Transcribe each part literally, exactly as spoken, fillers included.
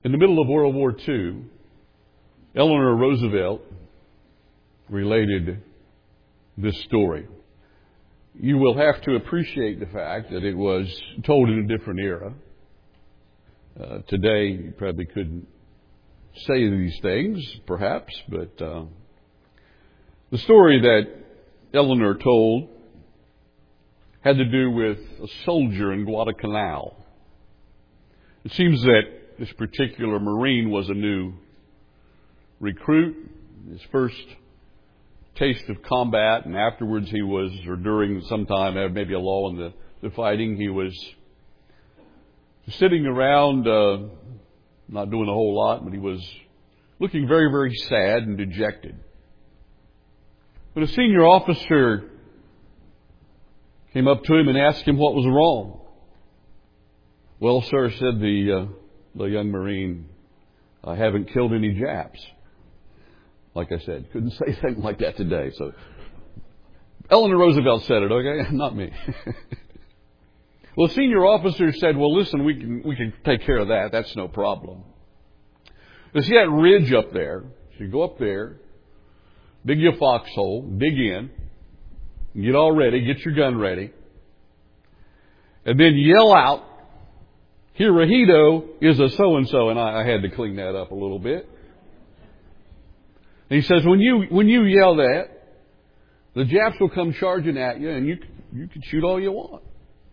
In the middle of World War Two, Eleanor Roosevelt related this story. You will have to appreciate the fact that it was told in a different era. Uh, today, you probably couldn't say these things, perhaps, but uh, the story that Eleanor told had to do with a soldier in Guadalcanal. It seems that this particular Marine was a new recruit, his first taste of combat, and afterwards he was, or during some time, maybe a lull in the, the fighting, he was sitting around, uh, not doing a whole lot, but he was looking very, very sad and dejected. When a senior officer came up to him and asked him what was wrong. Well, sir, said the uh, the young Marine, I haven't killed any Japs. Like I said, couldn't say anything like that today. So Eleanor Roosevelt said it, okay? Not me. Well, the senior officer said, well, listen, we can we can take care of that. That's no problem. You see that ridge up there? So you go up there, dig you a foxhole, dig in, get all ready, get your gun ready, and then yell out, Hirohito is a so-and-so, and I, I had to clean that up a little bit. And he says, when you when you yell that, the Japs will come charging at you, and you you can shoot all you want.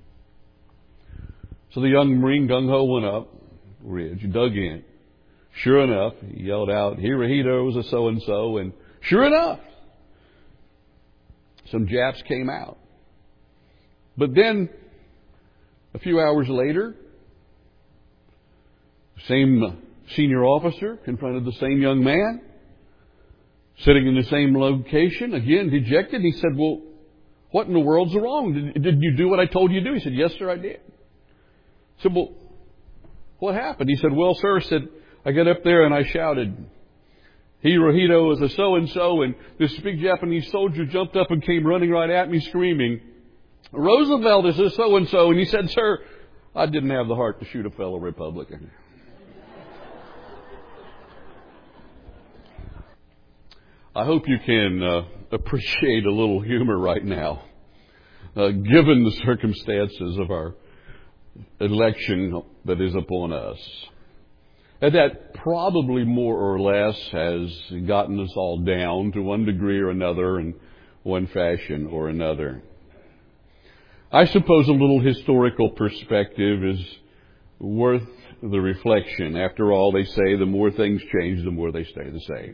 So the young Marine gung-ho went up, ridge, dug in. Sure enough, he yelled out, Hirohito is a so-and-so, and sure enough, some Japs came out. But then, a few hours later, the same senior officer confronted the same young man, sitting in the same location, again, dejected. He said, well, what in the world's wrong? Did, did you do what I told you to do? He said, yes, sir, I did. I said, well, what happened? He said, well, sir, said, I got up there and I shouted, Hirohito is a so-and-so, and this big Japanese soldier jumped up and came running right at me screaming, Roosevelt is a so-and-so. And he said, sir, I didn't have the heart to shoot a fellow Republican. I hope you can uh, appreciate a little humor right now, uh, given the circumstances of our election that is upon us. And that probably more or less has gotten us all down to one degree or another in one fashion or another. I suppose a little historical perspective is worth the reflection. After all, they say the more things change, the more they stay the same.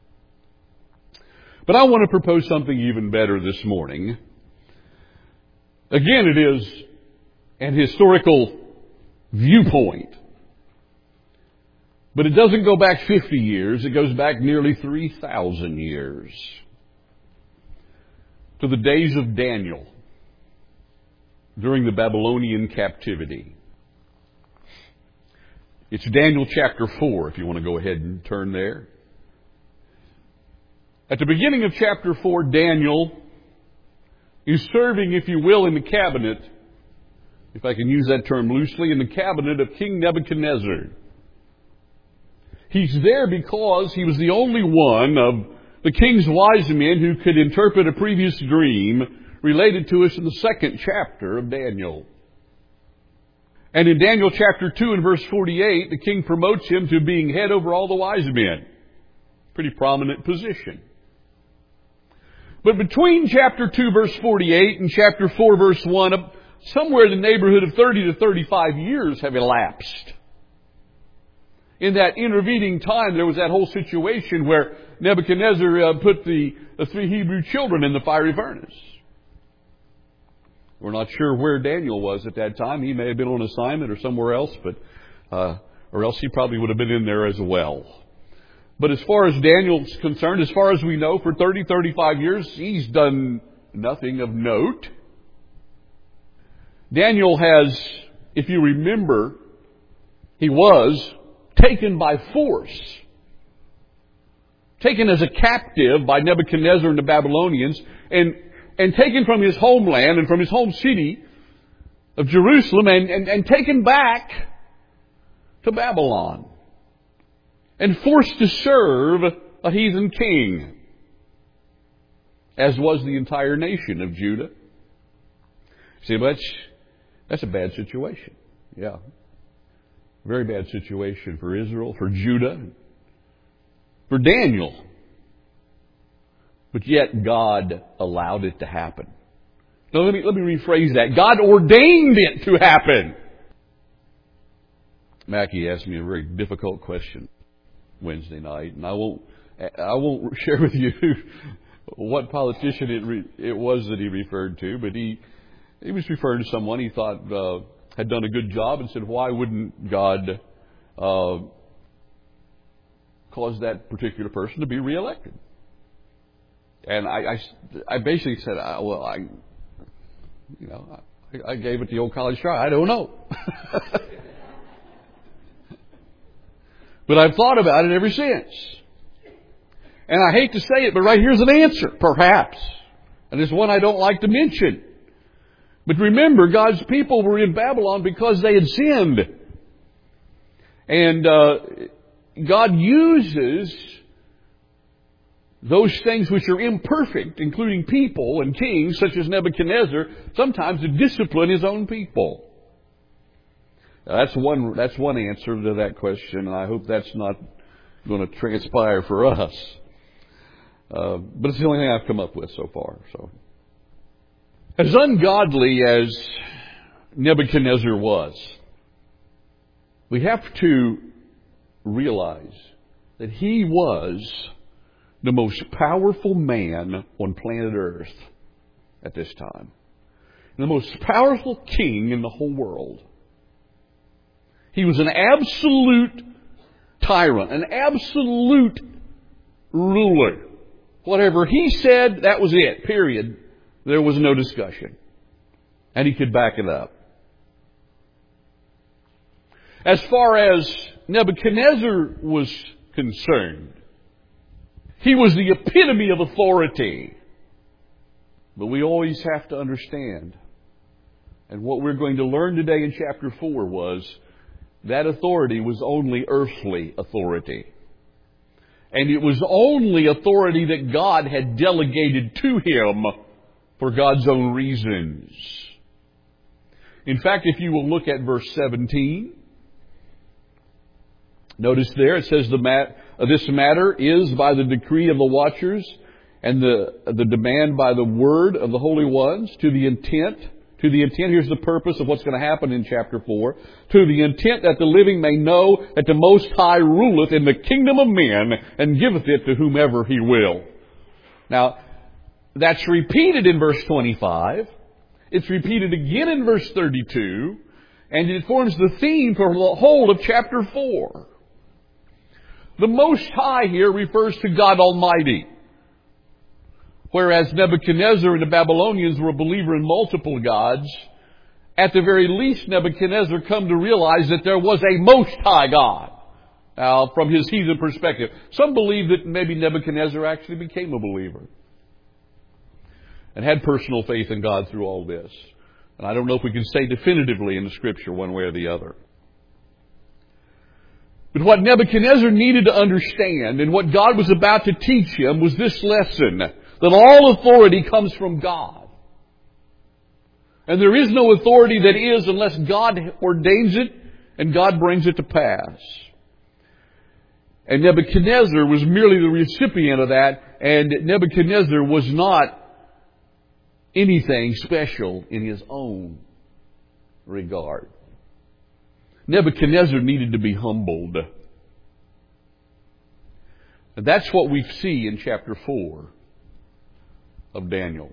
But I want to propose something even better this morning. Again, it is an historical viewpoint. But it doesn't go back fifty years. It goes back nearly three thousand years. To the days of Daniel during the Babylonian captivity. It's Daniel chapter four, if you want to go ahead and turn there. At the beginning of chapter four, Daniel is serving, if you will, in the cabinet, if I can use that term loosely, in the cabinet of King Nebuchadnezzar. He's there because he was the only one of the king's wise men who could interpret a previous dream related to us in the second chapter of Daniel. And in Daniel chapter two and verse forty-eight, the king promotes him to being head over all the wise men. Pretty prominent position. But between chapter two verse forty-eight and chapter four verse one, somewhere in the neighborhood of thirty to thirty-five years have elapsed. In that intervening time, there was that whole situation where Nebuchadnezzar uh, put the, the three Hebrew children in the fiery furnace. We're not sure where Daniel was at that time. He may have been on assignment or somewhere else, but uh, or else he probably would have been in there as well. But as far as Daniel's concerned, as far as we know, for thirty, thirty-five years, he's done nothing of note. Daniel has, if you remember, he was taken by force, taken as a captive by Nebuchadnezzar and the Babylonians, and, and taken from his homeland and from his home city of Jerusalem and, and, and taken back to Babylon. and forced to serve a heathen king, as was the entire nation of Judah. See, that's, that's a bad situation. Yeah. Very bad situation for Israel, for Judah, for Daniel. But yet God allowed it to happen. Now let me, let me rephrase that. God ordained it to happen. Mackie asked me a very difficult question Wednesday night, and I won't, I won't share with you what politician it, re, it was that he referred to, but he, he was referring to someone he thought uh, had done a good job, and said, why wouldn't God uh, cause that particular person to be reelected? And I, I, I basically said, well, I, you know, I, I gave it the old college try. I don't know. But I've thought about it ever since. And I hate to say it, but right here's an answer, perhaps. And it's one I don't like to mention. But remember, God's people were in Babylon because they had sinned. And uh, God uses those things which are imperfect, including people and kings, such as Nebuchadnezzar, sometimes to discipline His own people. Now, that's one, that's one answer to that question, and I hope that's not going to transpire for us. Uh, but it's the only thing I've come up with so far. So, as ungodly as Nebuchadnezzar was, we have to realize that he was the most powerful man on planet Earth at this time. And the most powerful king in the whole world. He was an absolute tyrant, an absolute ruler. Whatever he said, that was it, period. There was no discussion. And he could back it up. As far as Nebuchadnezzar was concerned, he was the epitome of authority. But we always have to understand, and what we're going to learn today in chapter four was, that authority was only earthly authority. And it was only authority that God had delegated to him for God's own reasons. In fact, if you will look at verse seventeen, notice there it says, the mat, uh, this matter is by the decree of the watchers and the, the demand by the word of the holy ones, to the intent To the intent, here's the purpose of what's going to happen in chapter four. To the intent that the living may know that the Most High ruleth in the kingdom of men and giveth it to whomever He will. Now, that's repeated in verse twenty-five. It's repeated again in verse thirty-two. And it forms the theme for the whole of chapter four. The Most High here refers to God Almighty. Whereas Nebuchadnezzar and the Babylonians were a believer in multiple gods, at the very least Nebuchadnezzar come to realize that there was a Most High God. Now, from his heathen perspective, some believe that maybe Nebuchadnezzar actually became a believer and had personal faith in God through all this. And I don't know if we can say definitively in the Scripture one way or the other. But what Nebuchadnezzar needed to understand, and what God was about to teach him, was this lesson: that all authority comes from God. And there is no authority that is unless God ordains it and God brings it to pass. And Nebuchadnezzar was merely the recipient of that, and Nebuchadnezzar was not anything special in his own regard. Nebuchadnezzar needed to be humbled. And that's what we see in chapter four of Daniel.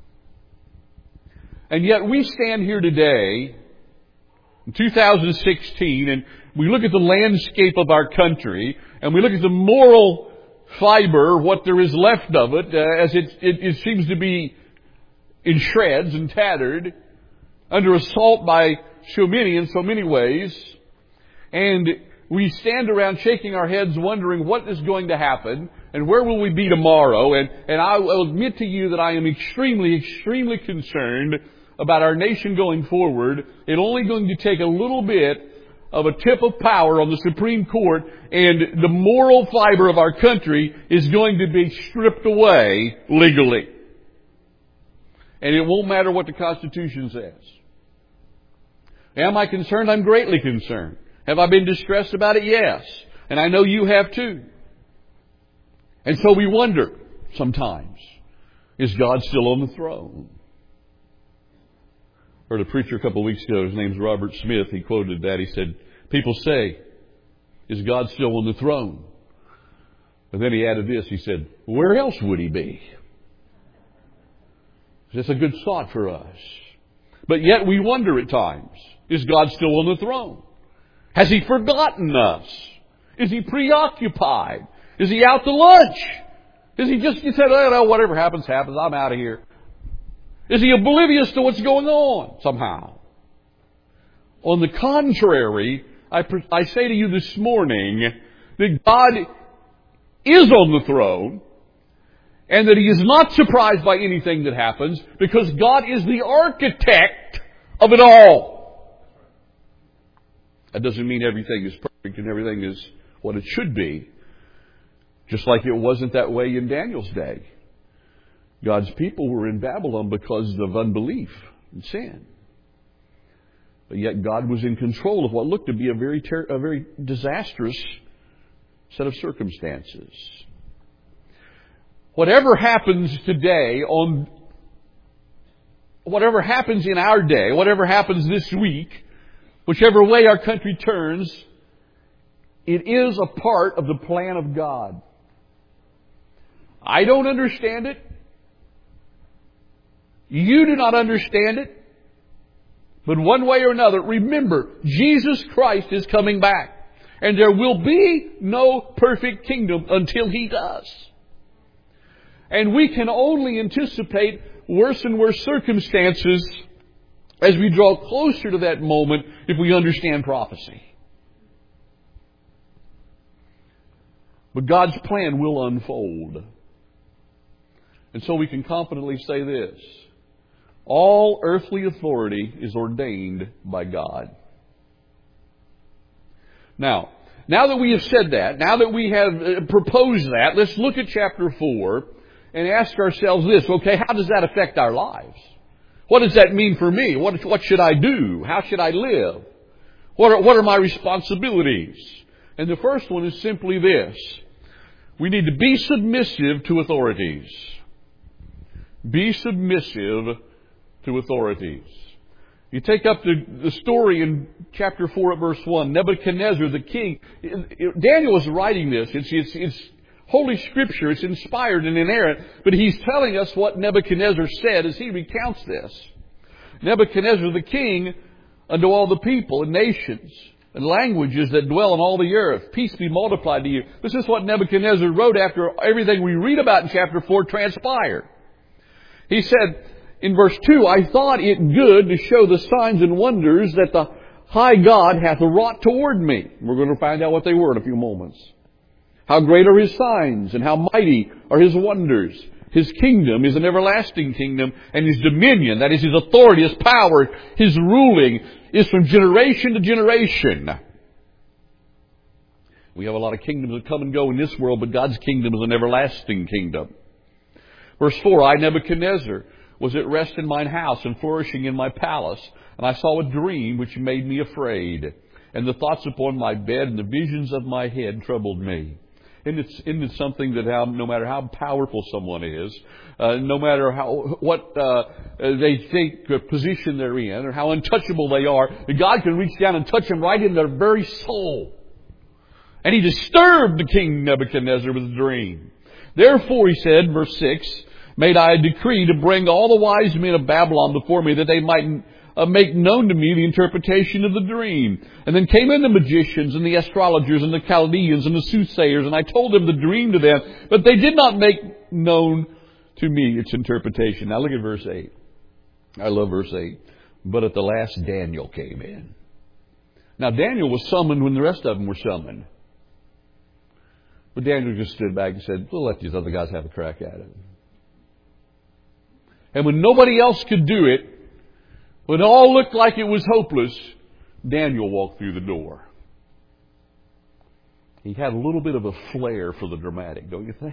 And yet we stand here today in two thousand sixteen, and we look at the landscape of our country, and we look at the moral fiber, what there is left of it, uh, as it, it, it seems to be in shreds and tattered, under assault by so many in so many ways. And we stand around shaking our heads wondering what is going to happen and where will we be tomorrow. And, and I will admit to you that I am extremely, extremely concerned about our nation going forward. It's only going to take a little bit of a tip of power on the Supreme Court, and the moral fiber of our country is going to be stripped away legally. And it won't matter what the Constitution says. Am I concerned? I'm greatly concerned. Have I been distressed about it? Yes. And I know you have too. And so we wonder sometimes, is God still on the throne? I heard a preacher a couple of weeks ago, his name's Robert Smith, he quoted that. He said, people say, is God still on the throne? But then he added this, he said, where else would he be? That's a good thought for us. But yet we wonder at times, is God still on the throne? Has He forgotten us? Is He preoccupied? Is He out to lunch? Is He just he said, oh, no, whatever happens, happens, I'm out of here? Is He oblivious to what's going on somehow? On the contrary, I, I say to you this morning that God is on the throne and that He is not surprised by anything that happens because God is the architect of it all. That doesn't mean everything is perfect and everything is what it should be. Just like it wasn't that way in Daniel's day. God's people were in Babylon because of unbelief and sin. But yet God was in control of what looked to be a very ter- a very disastrous set of circumstances. Whatever happens today on whatever happens in our day, whatever happens this week, whichever way our country turns, it is a part of the plan of God. I don't understand it. You do not understand it. But one way or another, remember, Jesus Christ is coming back. And there will be no perfect kingdom until He does. And we can only anticipate worse and worse circumstances as we draw closer to that moment if we understand prophecy. But God's plan will unfold. And so we can confidently say this. All earthly authority is ordained by God. Now, now that we have said that, now that we have proposed that, let's look at chapter four and ask ourselves this. Okay, how does that affect our lives? What does that mean for me? What, what should I do? How should I live? What are, what are my responsibilities? And the first one is simply this. We need to be submissive to authorities. Be submissive to authorities. You take up the, the story in chapter four at verse one. Nebuchadnezzar, the king. Daniel is writing this. It's, it's, it's Holy Scripture. It's inspired and inerrant. But he's telling us what Nebuchadnezzar said as he recounts this. Nebuchadnezzar, the king, unto all the people and nations and languages that dwell on all the earth. Peace be multiplied to you. This is what Nebuchadnezzar wrote after everything we read about in chapter four transpired. He said in verse two, I thought it good to show the signs and wonders that the high God hath wrought toward me. We're going to find out what they were in a few moments. How great are His signs and how mighty are His wonders. His kingdom is an everlasting kingdom, and His dominion, that is His authority, His power, His ruling, is from generation to generation. We have a lot of kingdoms that come and go in this world, but God's kingdom is an everlasting kingdom. Verse four, I, Nebuchadnezzar, was at rest in mine house and flourishing in my palace, and I saw a dream which made me afraid. And the thoughts upon my bed and the visions of my head troubled me. Isn't it, isn't it something that how, no matter how powerful someone is, uh, no matter how what uh, they think the position they're in, or how untouchable they are, God can reach down and touch them right in their very soul. And He disturbed the king Nebuchadnezzar with a dream. Therefore, he said, verse six, made I a decree to bring all the wise men of Babylon before me, that they might uh, make known to me the interpretation of the dream. And then came in the magicians and the astrologers and the Chaldeans and the soothsayers, and I told them the dream to them, but they did not make known to me its interpretation. Now look at verse eight. I love verse eight. But at the last Daniel came in. Now Daniel was summoned when the rest of them were summoned. But Daniel just stood back and said, we'll let these other guys have a crack at it. And when nobody else could do it, when it all looked like it was hopeless, Daniel walked through the door. He had a little bit of a flair for the dramatic, don't you think?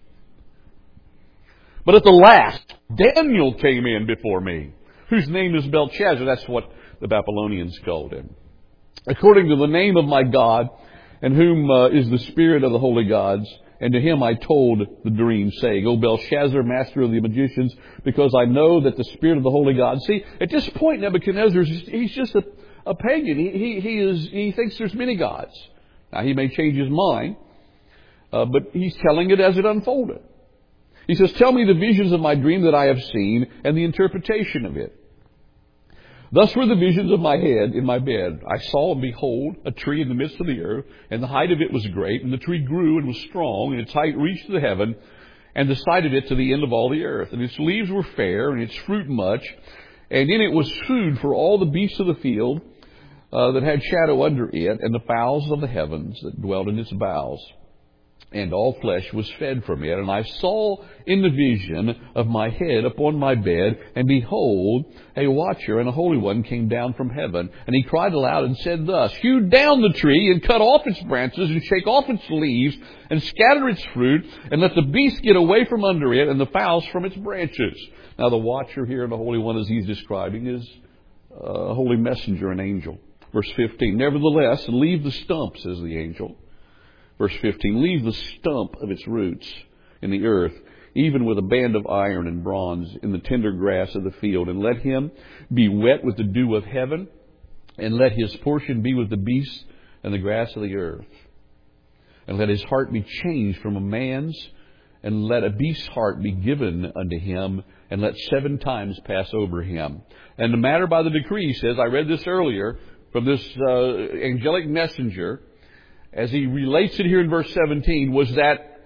But at the last, Daniel came in before me, whose name is Belshazzar. That's what the Babylonians called him. According to the name of my God, and whom uh, is the spirit of the holy gods, and to him I told the dream, saying, O Belshazzar, master of the magicians, because I know that the spirit of the holy gods. See, at this point, Nebuchadnezzar, he's just a, a pagan. He, he, he, is, he thinks there's many gods. Now, he may change his mind, uh, but he's telling it as it unfolded. He says, tell me the visions of my dream that I have seen, and the interpretation of it. Thus were the visions of my head in my bed. I saw, and behold, a tree in the midst of the earth, and the height of it was great, and the tree grew and was strong, and its height reached to the heaven, and the side of it to the end of all the earth. And its leaves were fair, and its fruit much, and in it was food for all the beasts of the field uh, that had shadow under it, and the fowls of the heavens that dwelt in its boughs. And all flesh was fed from it. And I saw in the vision of my head upon my bed, and behold, a watcher and a holy one came down from heaven. And he cried aloud and said thus, hew down the tree, and cut off its branches, and shake off its leaves, and scatter its fruit, and let the beasts get away from under it, and the fowls from its branches. Now the watcher here and the holy one, as he's describing, is a holy messenger, an angel. Verse fifteen, nevertheless, leave the stump, says the angel. Verse fifteen, leave the stump of its roots in the earth, even with a band of iron and bronze in the tender grass of the field, and let him be wet with the dew of heaven, and let his portion be with the beasts and the grass of the earth. And let his heart be changed from a man's, and let a beast's heart be given unto him, and let seven times pass over him. And the matter by the decree says, I read this earlier, from this uh, angelic messenger, as he relates it here in verse seventeen, was that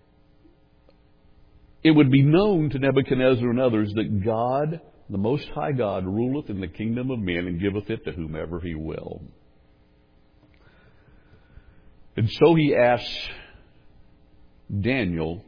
it would be known to Nebuchadnezzar and others that God, the Most High God, ruleth in the kingdom of men and giveth it to whomever he will. And so he asks Daniel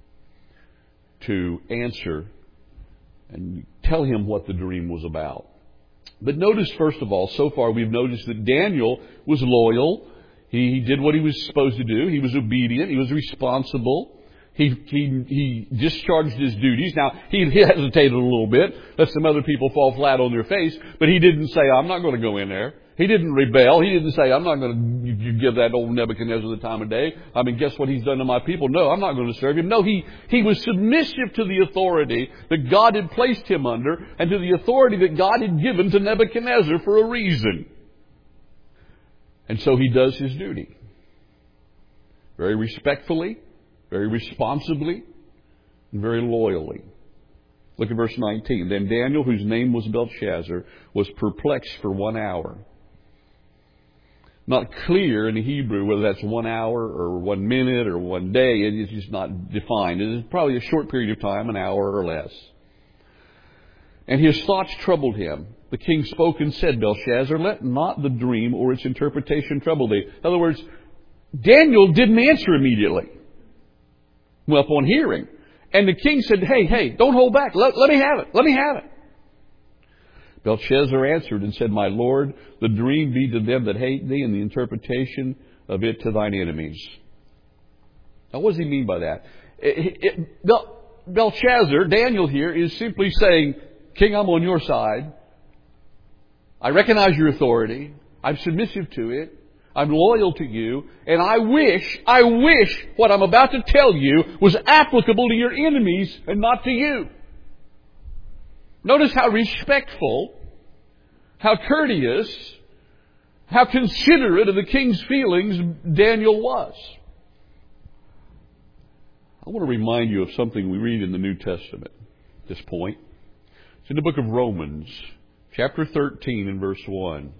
to answer and tell him what the dream was about. But notice, first of all, so far we've noticed that Daniel was loyal. He did what he was supposed to do. He was obedient. He was responsible. He, he, he discharged his duties. Now, he hesitated a little bit, let some other people fall flat on their face, but he didn't say, I'm not going to go in there. He didn't rebel. He didn't say, I'm not going to give that old Nebuchadnezzar the time of day. I mean, guess what he's done to my people? No, I'm not going to serve him. No, he, he was submissive to the authority that God had placed him under, and to the authority that God had given to Nebuchadnezzar for a reason. And so he does his duty. Very respectfully, very responsibly, and very loyally. Look at verse nineteen. Then Daniel, whose name was Belshazzar, was perplexed for one hour. Not clear in the Hebrew whether that's one hour or one minute or one day. It's just not defined. It is probably a short period of time, an hour or less. And his thoughts troubled him. The king spoke and said, Belshazzar, let not the dream or its interpretation trouble thee. In other words, Daniel didn't answer immediately. Well, upon hearing. And the king said, hey, hey, don't hold back. Let, let me have it. Let me have it. Belshazzar answered and said, my lord, the dream be to them that hate thee, and the interpretation of it to thine enemies. Now, what does he mean by that? It, it, Bel, Belshazzar, Daniel here, is simply saying, King, I'm on your side. I recognize your authority. I'm submissive to it. I'm loyal to you. And I wish, I wish what I'm about to tell you was applicable to your enemies and not to you. Notice how respectful, how courteous, how considerate of the king's feelings Daniel was. I want to remind you of something we read in the New Testament at this point. It's in the book of Romans, chapter thirteen and verse one.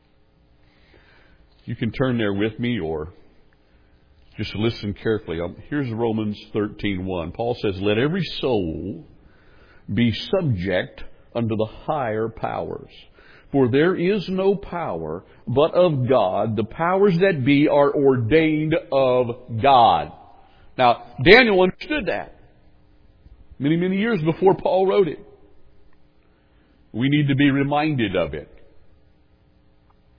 You can turn there with me or just listen carefully. Here's Romans thirteen one. Paul says, let every soul be subject unto the higher powers. For there is no power but of God. The powers that be are ordained of God. Now, Daniel understood that many, many years before Paul wrote it. We need to be reminded of it.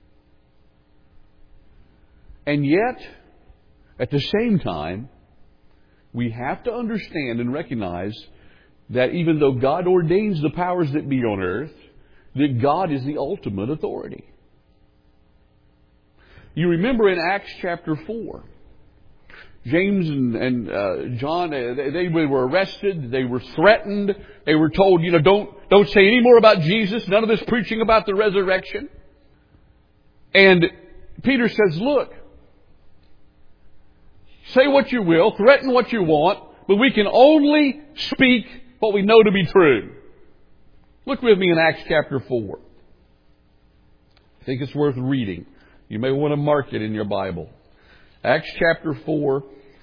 And yet, at the same time, we have to understand and recognize that even though God ordains the powers that be on earth, that God is the ultimate authority. You remember in Acts chapter four, James and, and uh, John, they, they were arrested, they were threatened, they were told, you know, don't, don't say any more about Jesus, none of this preaching about the resurrection. And Peter says, look, say what you will, threaten what you want, but we can only speak what we know to be true. Look with me in Acts chapter four. I think it's worth reading. You may want to mark it in your Bible. Acts chapter four,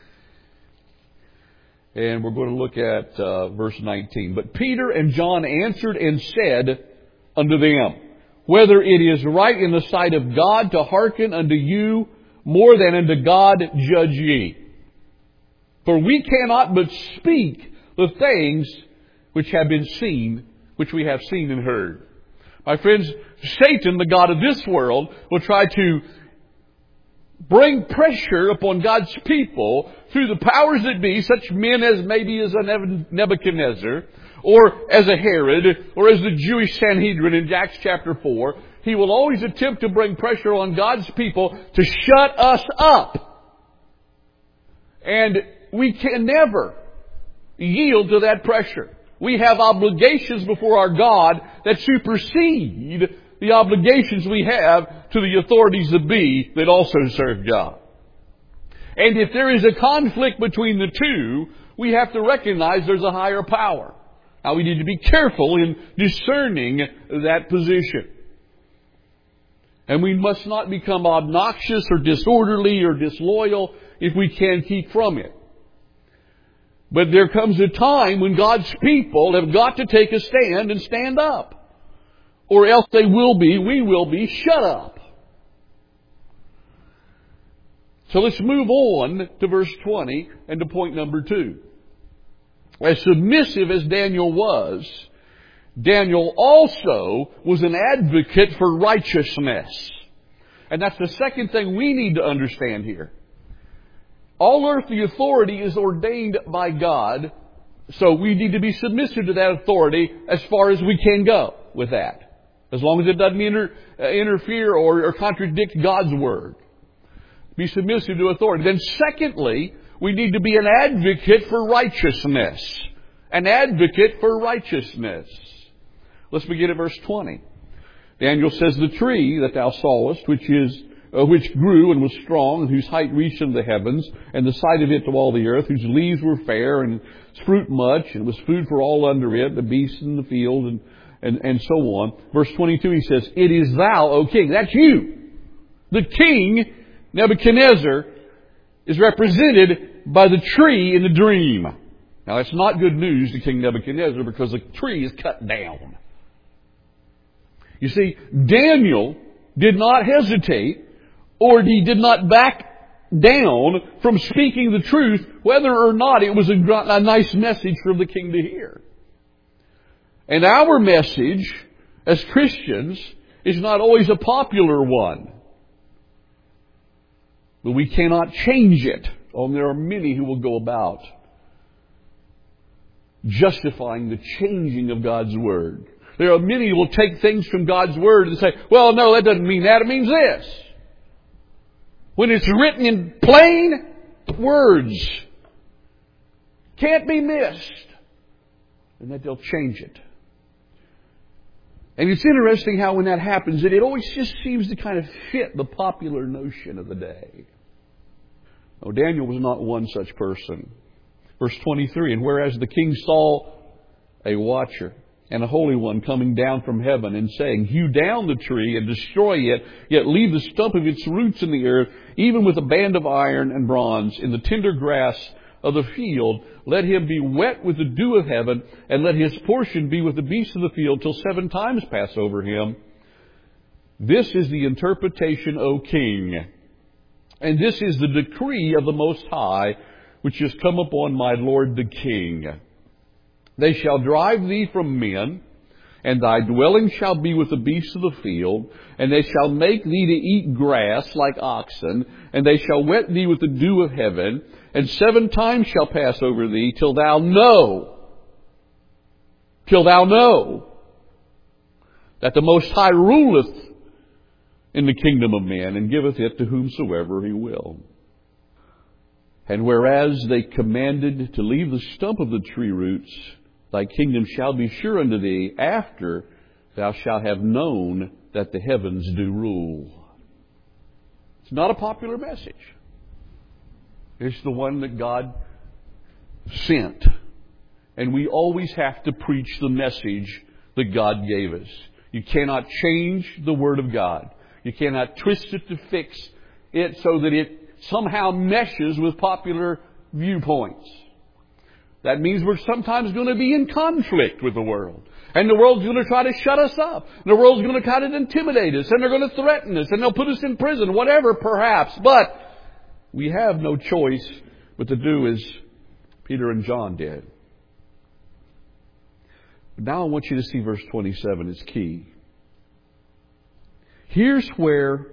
and we're going to look at uh, verse nineteen. But Peter and John answered and said unto them, whether it is right in the sight of God to hearken unto you more than unto God, judge ye. For we cannot but speak the things which have been seen, which we have seen and heard. My friends, Satan, the god of this world, will try to bring pressure upon God's people through the powers that be, such men as maybe as a Nebuchadnezzar, or as a Herod, or as the Jewish Sanhedrin in Acts chapter four. He will always attempt to bring pressure on God's people to shut us up. And we can never yield to that pressure. We have obligations before our God that supersede the obligations we have to the authorities that be that also serve God. And if there is a conflict between the two, we have to recognize there's a higher power. Now we need to be careful in discerning that position. And we must not become obnoxious or disorderly or disloyal if we can keep from it. But there comes a time when God's people have got to take a stand and stand up. Or else they will be, we will be, shut up. So let's move on to verse twenty and to point number two. As submissive as Daniel was, Daniel also was an advocate for righteousness. And that's the second thing we need to understand here. All earthly authority is ordained by God, so we need to be submissive to that authority as far as we can go with that. As long as it doesn't inter, uh, interfere or, or contradict God's Word. Be submissive to authority. Then secondly, we need to be an advocate for righteousness. An advocate for righteousness. Let's begin at verse twenty. Daniel says, the tree that thou sawest, which is uh, which grew and was strong, and whose height reached unto the heavens, and the sight of it to all the earth, whose leaves were fair, and its fruit much, and was food for all under it, the beasts in the field, and, and, and so on. Verse twenty-two, he says, it is thou, O king. That's you. The king, Nebuchadnezzar, is represented by the tree in the dream. Now, that's not good news to King Nebuchadnezzar because the tree is cut down. You see, Daniel did not hesitate, or he did not back down from speaking the truth, whether or not it was a, a nice message for the king to hear. And our message as Christians is not always a popular one. But we cannot change it. Oh, and there are many who will go about justifying the changing of God's Word. There are many who will take things from God's Word and say, well, no, that doesn't mean that. It means this. When it's written in plain words, can't be missed. And that they'll change it. And it's interesting how when that happens, it, it always just seems to kind of fit the popular notion of the day. Oh, Daniel was not one such person. Verse twenty-three, and whereas the king saw a watcher and a holy one coming down from heaven and saying, hew down the tree and destroy it, yet leave the stump of its roots in the earth, even with a band of iron and bronze in the tender grass of the field. Let him be wet with the dew of heaven, and let his portion be with the beasts of the field till seven times pass over him. This is the interpretation, O king. And this is the decree of the Most High, which has come upon my Lord the King. They shall drive thee from men, And thy dwelling shall be with the beasts of the field, and they shall make thee to eat grass like oxen, and they shall wet thee with the dew of heaven, and seven times shall pass over thee, till thou know, till thou know, that the Most High ruleth in the kingdom of men, and giveth it to whomsoever he will. And whereas they commanded to leave the stump of the tree roots, thy kingdom shall be sure unto thee after thou shalt have known that the heavens do rule. It's not a popular message. It's the one that God sent. And we always have to preach the message that God gave us. You cannot change the Word of God. You cannot twist it to fix it so that it somehow meshes with popular viewpoints. That means we're sometimes going to be in conflict with the world. And the world's going to try to shut us up. And the world's going to kind of intimidate us. And they're going to threaten us. And they'll put us in prison. Whatever, perhaps. But we have no choice but to do as Peter and John did. But now I want you to see verse twenty-seven. It's key. Here's where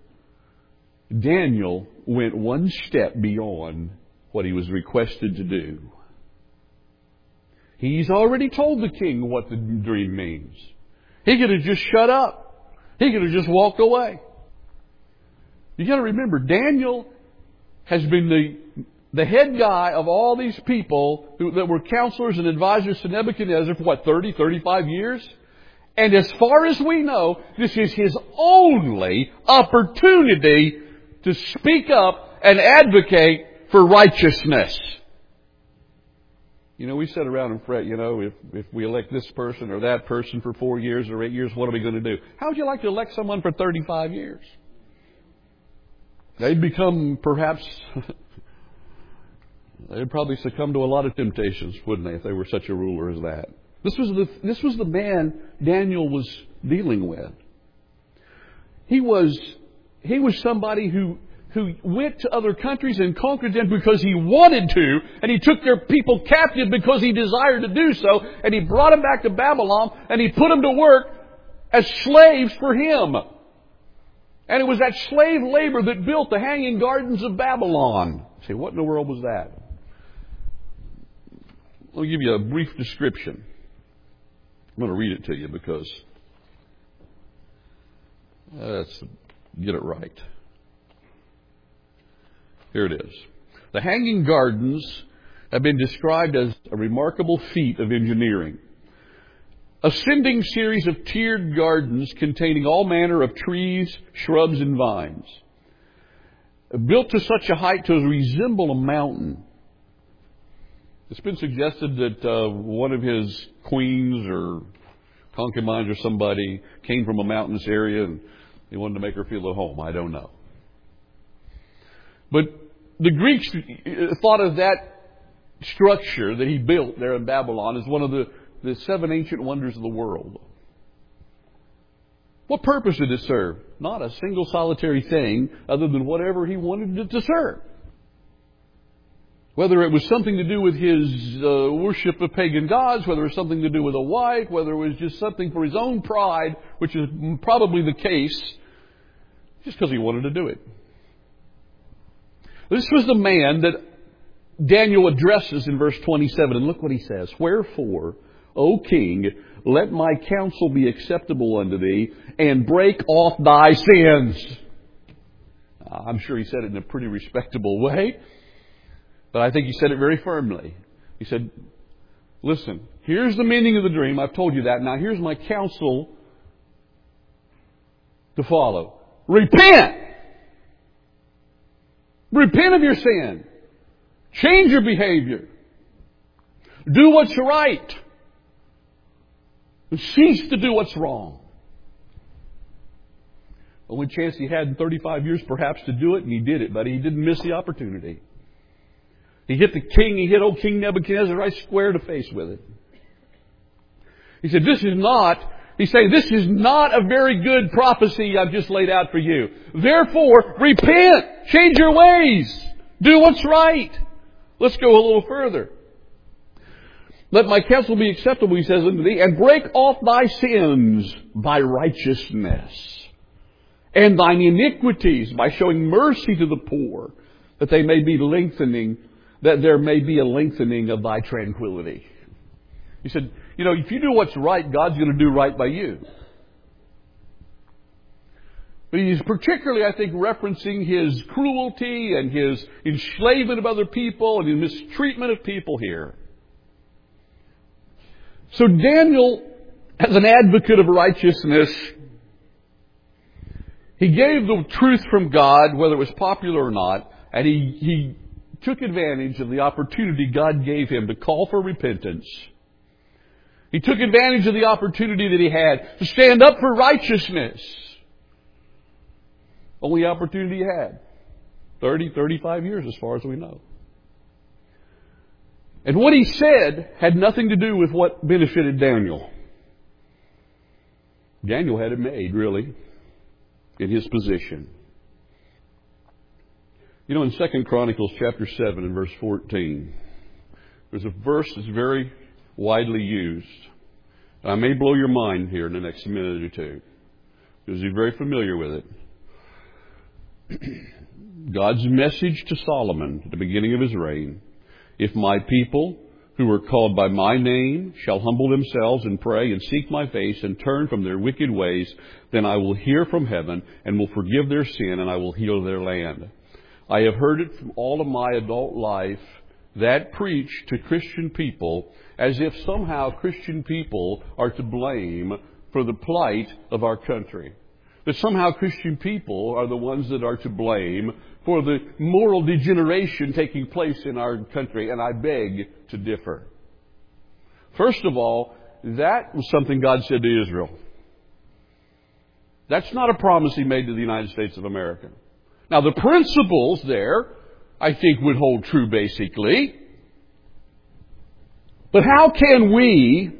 Daniel went one step beyond what he was requested to do. He's already told the king what the dream means. He could have just shut up. He could have just walked away. You got to remember, Daniel has been the the head guy of all these people who, that were counselors and advisors to Nebuchadnezzar for what, thirty, thirty-five years? And as far as we know, this is his only opportunity to speak up and advocate for righteousness. You know, we sit around and fret, you know, if, if we elect this person or that person for four years or eight years, what are we going to do? How would you like to elect someone for thirty-five years? They'd become, perhaps, they'd probably succumb to a lot of temptations, wouldn't they, if they were such a ruler as that? This was the, this was the man Daniel was dealing with. He was, he was somebody who who went to other countries and conquered them because he wanted to, and he took their people captive because he desired to do so, and he brought them back to Babylon, and he put them to work as slaves for him. And it was that slave labor that built the Hanging Gardens of Babylon. You say, what in the world was that? I'll give you a brief description. I'm going to read it to you because uh, let's get it right. Here it is. The Hanging Gardens have been described as a remarkable feat of engineering. Ascending series of tiered gardens containing all manner of trees, shrubs, and vines. Built to such a height to resemble a mountain. It's been suggested that uh, one of his queens or concubines or somebody came from a mountainous area and he wanted to make her feel at home. I don't know. But the Greeks thought of that structure that he built there in Babylon as one of the, the seven ancient wonders of the world. What purpose did it serve? Not a single solitary thing other than whatever he wanted it to serve. Whether it was something to do with his uh, worship of pagan gods, whether it was something to do with a wife, whether it was just something for his own pride, which is probably the case, just because he wanted to do it. This was the man that Daniel addresses in verse twenty-seven. And look what he says. Wherefore, O king, let my counsel be acceptable unto thee, and break off thy sins. I'm sure he said it in a pretty respectable way. But I think he said it very firmly. He said, listen, here's the meaning of the dream. I've told you that. Now here's my counsel to follow. Repent! Repent of your sin. Change your behavior. Do what's right. Cease to do what's wrong. Only chance he had in thirty-five years perhaps to do it, and he did it, but he didn't miss the opportunity. He hit the king, he hit old King Nebuchadnezzar right square to face with it. He said, this is not, he's saying, this is not a very good prophecy I've just laid out for you. Therefore, repent, change your ways, do what's right. Let's go a little further. Let my counsel be acceptable, he says unto thee, and break off thy sins by righteousness, and thine iniquities by showing mercy to the poor, that they may be lengthening, that there may be a lengthening of thy tranquility. He said, you know, if you do what's right, God's going to do right by you. But he's particularly, I think, referencing his cruelty and his enslavement of other people and his mistreatment of people here. So Daniel, as an advocate of righteousness, he gave the truth from God, whether it was popular or not, and he, he took advantage of the opportunity God gave him to call for repentance. He took advantage of the opportunity that he had to stand up for righteousness. Only opportunity he had. thirty, thirty-five years as far as we know. And what he said had nothing to do with what benefited Daniel. Daniel had it made, really, in his position. You know, in Second Chronicles chapter seven and verse fourteen, there's a verse that's very widely used. I may blow your mind here in the next minute or two, because you're very familiar with it. God's message to Solomon at the beginning of his reign: if my people who are called by my name shall humble themselves and pray and seek my face and turn from their wicked ways, then I will hear from heaven and will forgive their sin and I will heal their land. I have heard it from all of my adult life, that preached to Christian people as if somehow Christian people are to blame for the plight of our country. That somehow Christian people are the ones that are to blame for the moral degeneration taking place in our country, and I beg to differ. First of all, that was something God said to Israel. That's not a promise He made to the United States of America. Now, the principles there, I think, would hold true basically. But how can we,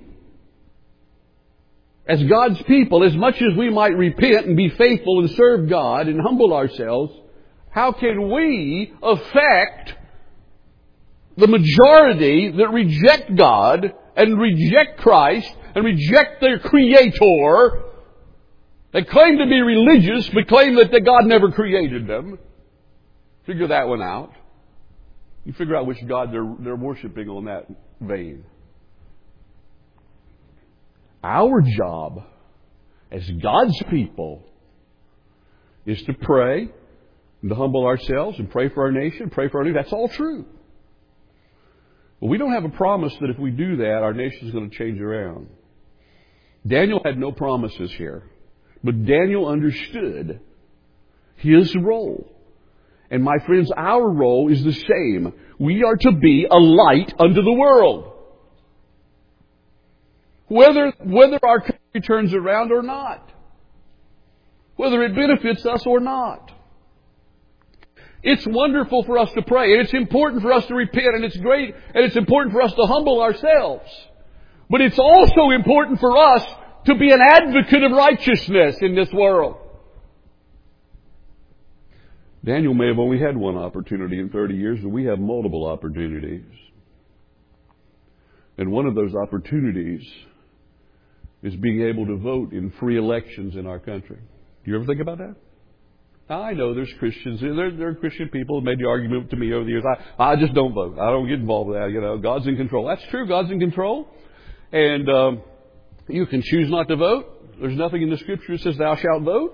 as God's people, as much as we might repent and be faithful and serve God and humble ourselves, how can we affect the majority that reject God and reject Christ and reject their Creator? They claim to be religious, but claim that God never created them. Figure that one out. You figure out which God they're, they're worshiping on that vein. Our job as God's people is to pray and to humble ourselves and pray for our nation, pray for our nation. That's all true. But we don't have a promise that if we do that, our nation is going to change around. Daniel had no promises here. But Daniel understood his role. And my friends, our role is the same. We are to be a light unto the world. Whether, whether our country turns around or not. Whether it benefits us or not. It's wonderful for us to pray. And it's important for us to repent. And it's great. And it's important for us to humble ourselves. But it's also important for us to be an advocate of righteousness in this world. Daniel may have only had one opportunity in thirty years, but we have multiple opportunities. And one of those opportunities is being able to vote in free elections in our country. Do you ever think about that? Now, I know there's Christians, there, there are Christian people who made the argument to me over the years, I, I just don't vote. I don't get involved with that. You know, God's in control. That's true. God's in control. And um, you can choose not to vote. There's nothing in the Scripture that says thou shalt vote.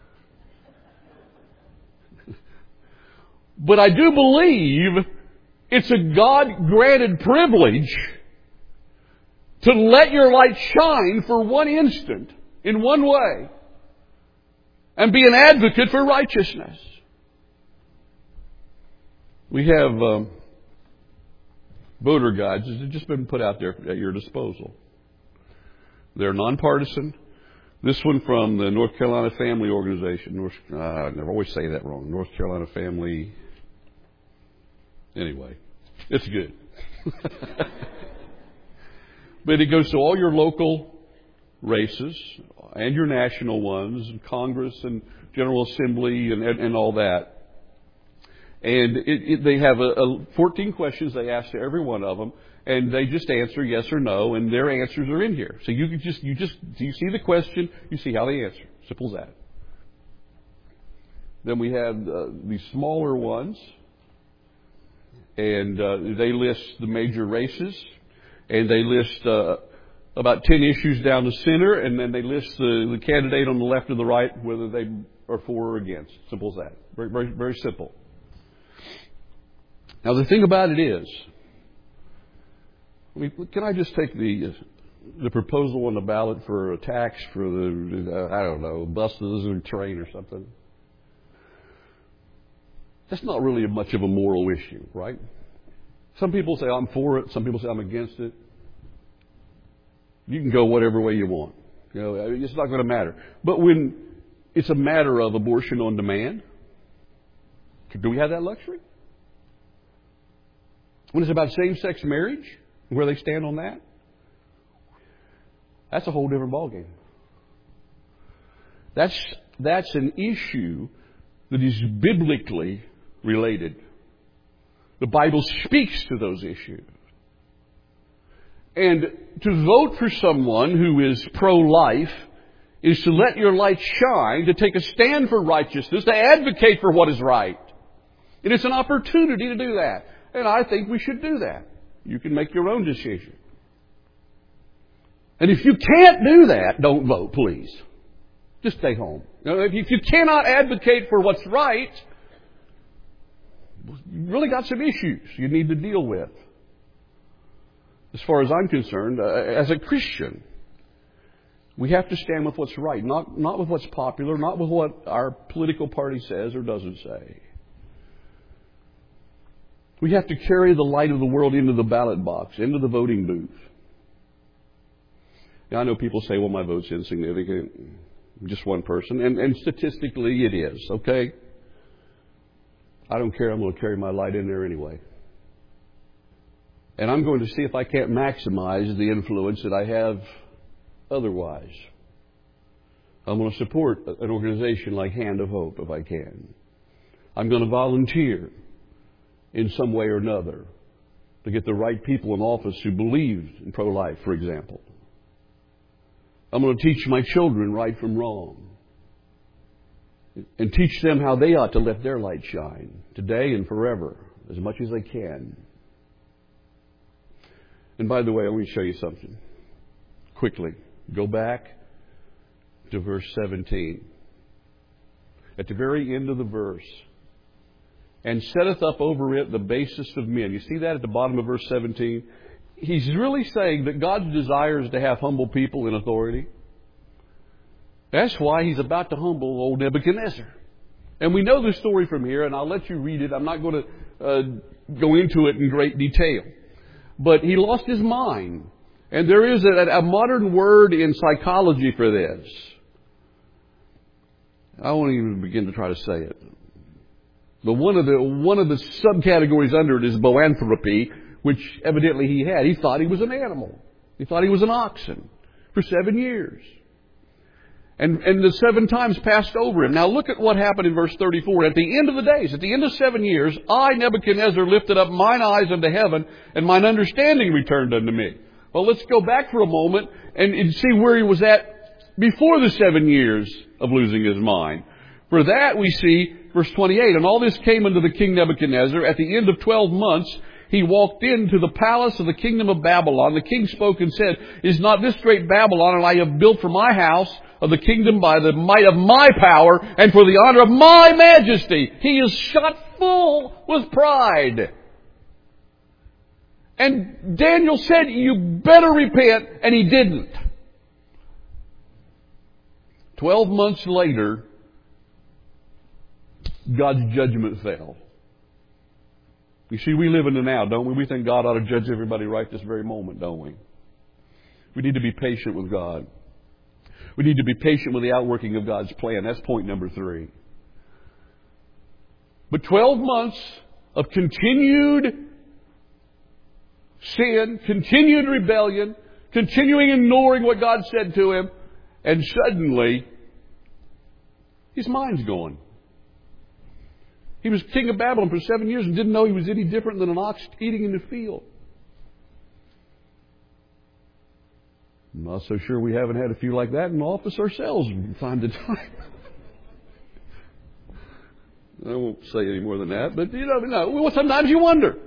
But I do believe it's a God-granted privilege to let your light shine for one instant, in one way, and be an advocate for righteousness. We have um, voter guides that have just been put out there at your disposal. They're nonpartisan. This one from the North Carolina Family Organization. North, uh, I never always say that wrong. North Carolina Family. Anyway, it's good. But it goes to all your local races and your national ones, and Congress and General Assembly and, and, and all that. And it, it, they have a, a fourteen questions they ask to every one of them, and they just answer yes or no, and their answers are in here. So you can just, you just, you see the question, you see how they answer. Simple as that. Then we have uh, these smaller ones, and uh, they list the major races, and they list uh, about ten issues down the center, and then they list the, the candidate on the left or the right, whether they are for or against. Simple as that. Very, very, very simple. Now, the thing about it is, I mean, can I just take the the proposal on the ballot for a tax for the, uh, I don't know, buses or train or something? That's not really much of a moral issue, right? Some people say I'm for it. Some people say I'm against it. You can go whatever way you want. You know, it's not going to matter. But when it's a matter of abortion on demand, do we have that luxury? When it's about same-sex marriage, where they stand on that, that's a whole different ballgame. That's that's an issue that is biblically related. The Bible speaks to those issues. And to vote for someone who is pro-life is to let your light shine, to take a stand for righteousness, to advocate for what is right. And it's an opportunity to do that. And I think we should do that. You can make your own decision. And if you can't do that, don't vote, please. Just stay home. You know, if you cannot advocate for what's right, you've really got some issues you need to deal with. As far as I'm concerned, uh, as a Christian, we have to stand with what's right, not, not with what's popular, not with what our political party says or doesn't say. We have to carry the light of the world into the ballot box, into the voting booth. Now, I know people say, well, my vote's insignificant. I'm just one person. And, and statistically, it is, okay? I don't care. I'm going to carry my light in there anyway. And I'm going to see if I can't maximize the influence that I have otherwise. I'm going to support an organization like Hand of Hope if I can. I'm going to volunteer in some way or another to get the right people in office who believe in pro-life, for example. I'm going to teach my children right from wrong and teach them how they ought to let their light shine today and forever as much as they can. And by the way, I want to show you something quickly. Go back to verse seventeen. At the very end of the verse, and setteth up over it the basest of men. You see that at the bottom of verse seventeen? He's really saying that God's desire is to have humble people in authority. That's why He's about to humble old Nebuchadnezzar. And we know the story from here, and I'll let you read it. I'm not going to uh, go into it in great detail. But he lost his mind. And there is a, a modern word in psychology for this. I won't even begin to try to say it. But one of the one of the subcategories under it is boanthropy, which evidently he had. He thought he was an animal. He thought he was an oxen for seven years. And, and the seven times passed over him. Now look at what happened in verse thirty-four. At the end of the days, at the end of seven years, I, Nebuchadnezzar, lifted up mine eyes unto heaven, and mine understanding returned unto me. Well, let's go back for a moment and, and see where he was at before the seven years of losing his mind. For that we see, verse twenty-eight, and all this came unto the king Nebuchadnezzar. At the end of twelve months, he walked into the palace of the kingdom of Babylon. The king spoke and said, Is not this great Babylon, and I have built for my house of the kingdom by the might of my power and for the honor of my majesty? He is shot full with pride. And Daniel said, you better repent, and he didn't. Twelve months later, God's judgment fell. You see, we live in the now, don't we? We think God ought to judge everybody right this very moment, don't we? We need to be patient with God. We need to be patient with the outworking of God's plan. That's point number three. But twelve months of continued sin, continued rebellion, continuing ignoring what God said to him, and suddenly his mind's going. He was king of Babylon for seven years and didn't know he was any different than an ox eating in the field. I'm not so sure we haven't had a few like that in office ourselves from time to time. I won't say any more than that, but you know, no, well, sometimes you wonder.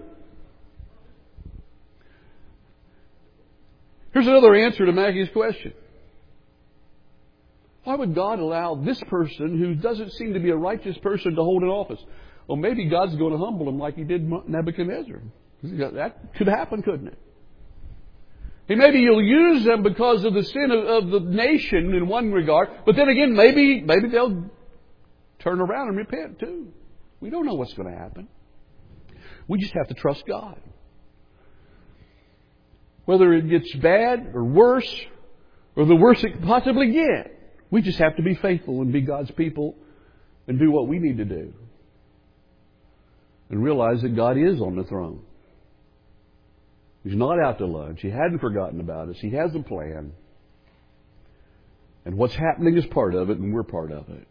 Here's another answer to Maggie's question. Why would God allow this person who doesn't seem to be a righteous person to hold an office? Well, maybe God's going to humble him like he did Nebuchadnezzar. That could happen, couldn't it? And maybe He'll use them because of the sin of, of the nation in one regard, but then again, maybe maybe they'll turn around and repent too. We don't know what's going to happen. We just have to trust God. Whether it gets bad or worse, or the worst it could possibly get, we just have to be faithful and be God's people and do what we need to do. And realize that God is on the throne. He's not out to lunch. He hadn't forgotten about us. He has a plan. And what's happening is part of it, and we're part of it.